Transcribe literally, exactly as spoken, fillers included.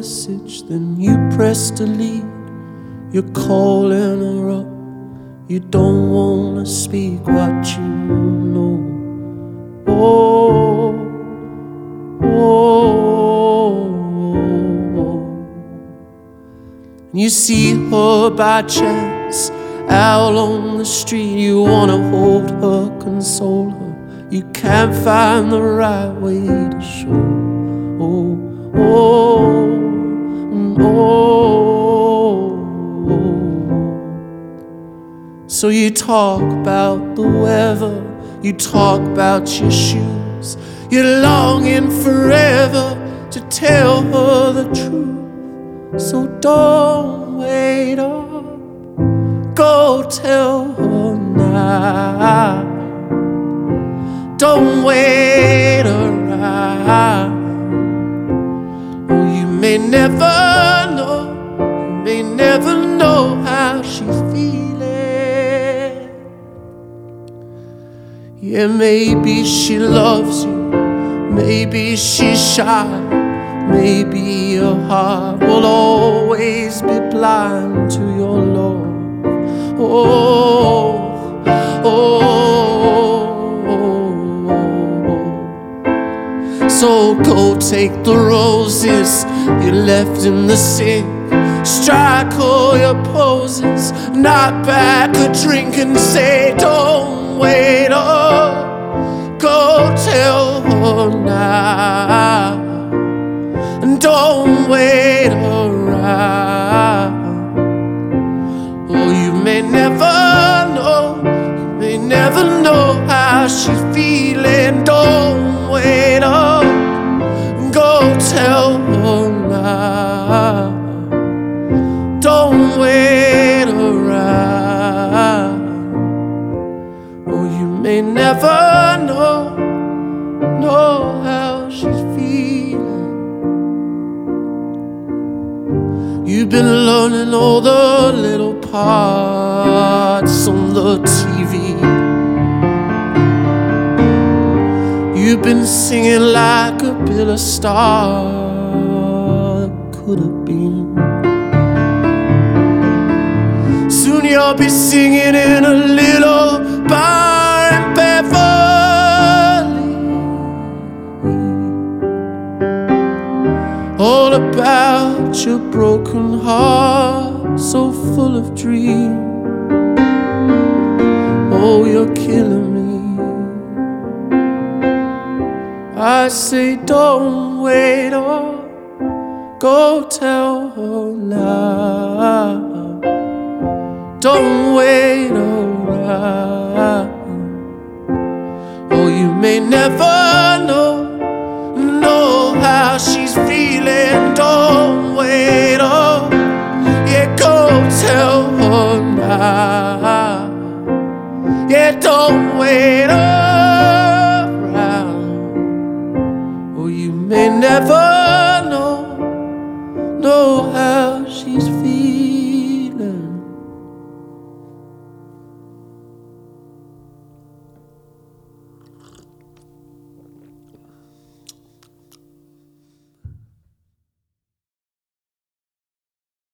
message, then you press delete. You're calling her up. You don't wanna speak what you know. Oh, oh, oh. You see her by chance out on the street. You wanna hold her, console her. You can't find the right way to show. Oh, oh, oh, oh. So you talk about the weather, you talk about your shoes. You're longing forever to tell her the truth. So don't wait up, go tell her now. Don't wait around. Oh, you may never know, you may never know how she's feeling. Yeah, maybe she loves you, maybe she's shy, maybe your heart will always be blind to your love. Oh, oh, oh. So go take the roses you left in the sink. Strike all your poses, knock back a drink and say, don't wait up, go tell her now. And don't wait around. Oh, you may never know, you may never know how she's feeling. Don't wait up, go tell her now. Don't wait around. Oh, you may never know, know how she's feeling. You've been learning all the little parts on the T V. You've been singing like a bill of star that could have been. Soon you'll be singing in a little bar in Beverly, all about your broken heart, so full of dreams. Oh, you're killing me. I say don't wait up, go tell her now. Don't wait around. Oh, you may never know, know how she's feeling. Don't wait up, yeah, go tell her now. Yeah, don't wait around. Oh, you may never know, know how she's feeling.